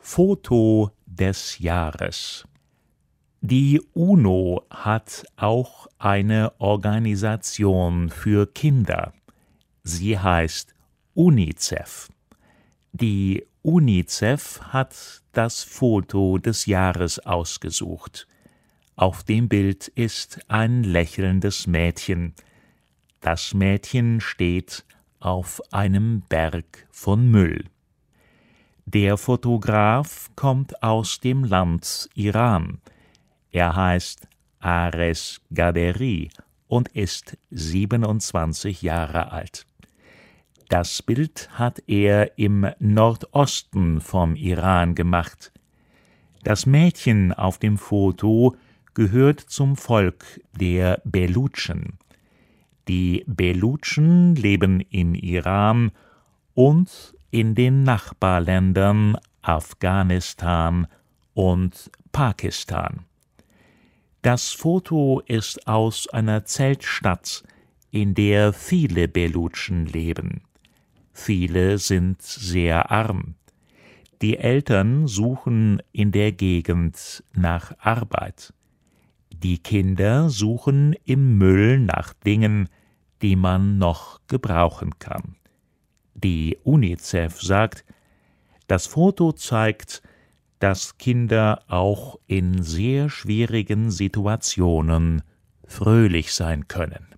Foto des Jahres. Die UNO hat auch eine Organisation für Kinder. Sie heißt UNICEF. Die UNICEF hat das Foto des Jahres ausgesucht. Auf dem Bild ist ein lächelndes Mädchen. Das Mädchen steht auf einem Berg von Müll. Der Fotograf kommt aus dem Land Iran. Er heißt Ares Ghaderi und ist 27 Jahre alt. Das Bild hat er im Nordosten vom Iran gemacht. Das Mädchen auf dem Foto gehört zum Volk der Belutschen. Die Belutschen leben im Iran und in den Nachbarländern Afghanistan und Pakistan. Das Foto ist aus einer Zeltstadt, in der viele Belutschen leben. Viele sind sehr arm. Die Eltern suchen in der Gegend nach Arbeit. Die Kinder suchen im Müll nach Dingen, die man noch gebrauchen kann. Die UNICEF sagt, das Foto zeigt, dass Kinder auch in sehr schwierigen Situationen fröhlich sein können.